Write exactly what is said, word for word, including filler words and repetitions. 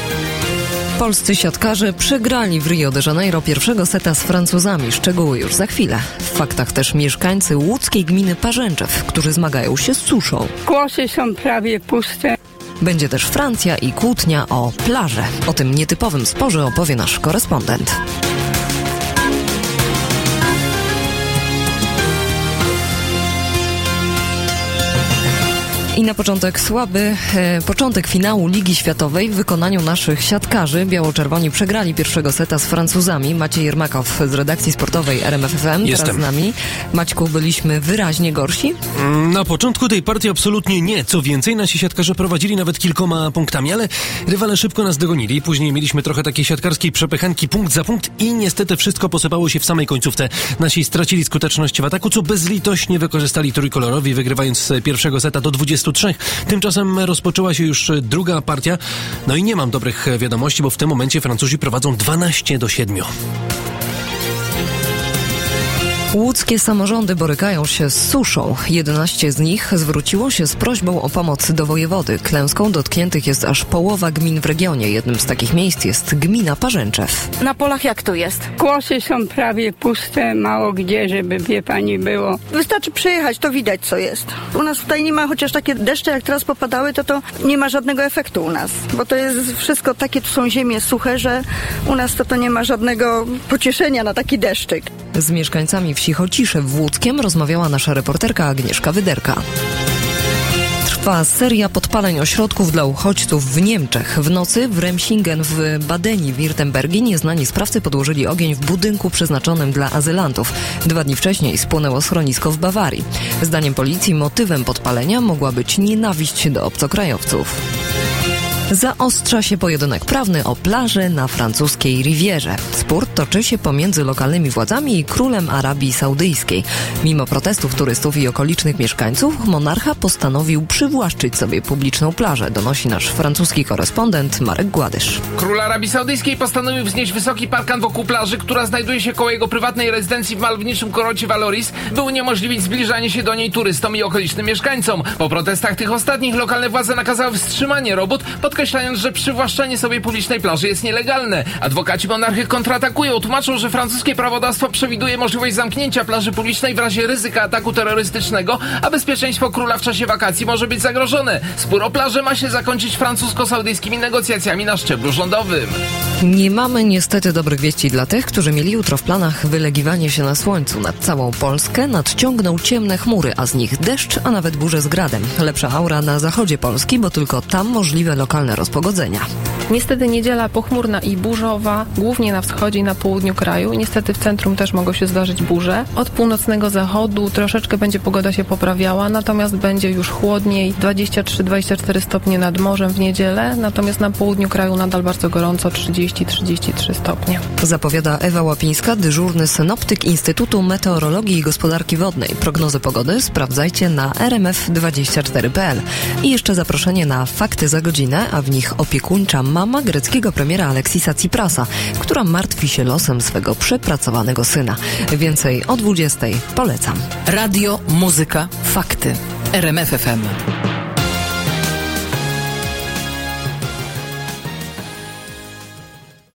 Polscy siatkarze przegrali w Rio de Janeiro pierwszego seta z Francuzami. Szczegóły już za chwilę. W faktach też mieszkańcy łódzkiej gminy Parzęczew, którzy zmagają się z suszą. Kłosy są prawie puste. Będzie też Francja i kłótnia o plażę. O tym nietypowym sporze opowie nasz korespondent. I na początek słaby e, początek finału Ligi Światowej w wykonaniu naszych siatkarzy. Biało-czerwoni przegrali pierwszego seta z Francuzami. Maciej Jermakow z redakcji sportowej R M F F M Jestem. teraz z nami. Maćku, byliśmy wyraźnie gorsi? Na początku tej partii absolutnie nie. Co więcej, nasi siatkarze prowadzili nawet kilkoma punktami, ale rywale szybko nas dogonili. Później mieliśmy trochę takiej siatkarskiej przepychanki punkt za punkt i niestety wszystko posypało się w samej końcówce. Nasi stracili skuteczność w ataku, co bezlitośnie wykorzystali trójkolorowi, wygrywając z pierwszego seta do dwudziestu trzech. Tymczasem rozpoczęła się już druga partia. No i nie mam dobrych wiadomości, bo w tym momencie Francuzi prowadzą dwanaście do siedmiu. Łódzkie samorządy borykają się z suszą. jedenaście z nich zwróciło się z prośbą o pomoc do wojewody. Klęską dotkniętych jest aż połowa gmin w regionie. Jednym z takich miejsc jest gmina Parzęczew. Na polach jak tu jest? Kłosy są prawie puste, mało gdzie, żeby, wie pani, było. Wystarczy przyjechać, to widać co jest. U nas tutaj nie ma, chociaż takie deszcze jak teraz popadały, to to nie ma żadnego efektu u nas. Bo to jest wszystko takie, tu są ziemie suche, że u nas to to nie ma żadnego pocieszenia na taki deszczyk. Z mieszkańcami wsi Chociszew w Łódzkiem rozmawiała nasza reporterka Agnieszka Wyderka. Trwa seria podpaleń ośrodków dla uchodźców w Niemczech. W nocy w Remsingen w Badeni-Wirtembergi nieznani sprawcy podłożyli ogień w budynku przeznaczonym dla azylantów. Dwa dni wcześniej spłonęło schronisko w Bawarii. Zdaniem policji motywem podpalenia mogła być nienawiść do obcokrajowców. Zaostrza się pojedynek prawny o plażę na francuskiej Rivierze. Spór toczy się pomiędzy lokalnymi władzami i królem Arabii Saudyjskiej. Mimo protestów turystów i okolicznych mieszkańców, monarcha postanowił przywłaszczyć sobie publiczną plażę, donosi nasz francuski korespondent Marek Gładysz. Król Arabii Saudyjskiej postanowił wznieść wysoki parkan wokół plaży, która znajduje się koło jego prywatnej rezydencji w malowniczym kurorcie Valoris, by uniemożliwić zbliżanie się do niej turystom i okolicznym mieszkańcom. Po protestach tych ostatnich lokalne władze nakazały wstrzymanie robót, podkreślając, że przywłaszczenie sobie publicznej plaży jest nielegalne. Adwokaci monarchy kontratakują, tłumaczą, że francuskie prawodawstwo przewiduje możliwość zamknięcia plaży publicznej w razie ryzyka ataku terrorystycznego, a bezpieczeństwo króla w czasie wakacji może być zagrożone. Spór o plażę ma się zakończyć francusko-saudyjskimi negocjacjami na szczeblu rządowym. Nie mamy niestety dobrych wieści dla tych, którzy mieli jutro w planach wylegiwanie się na słońcu. Nad całą Polskę nadciągną ciemne chmury, a z nich deszcz, a nawet burze z gradem. Lepsza aura na zachodzie Polski, bo tylko tam możliwe lokalne rozpogodzenia. Niestety niedziela pochmurna i burzowa, głównie na wschodzie i na południu kraju. Niestety w centrum też mogą się zdarzyć burze. Od północnego zachodu troszeczkę będzie pogoda się poprawiała, natomiast będzie już chłodniej, dwadzieścia trzy dwadzieścia cztery stopnie nad morzem w niedzielę, natomiast na południu kraju nadal bardzo gorąco, trzydzieści trzydzieści trzy stopnie. Zapowiada Ewa Łapińska, dyżurny synoptyk Instytutu Meteorologii i Gospodarki Wodnej. Prognozy pogody sprawdzajcie na r m f dwadzieścia cztery kropka p l. I jeszcze zaproszenie na Fakty za godzinę, a w nich opiekuńcza mama greckiego premiera Aleksisa Tsiprasa, która martwi się losem swego przepracowanego syna. Więcej o dwudziestej. Polecam. Radio, muzyka, fakty. R M F F M.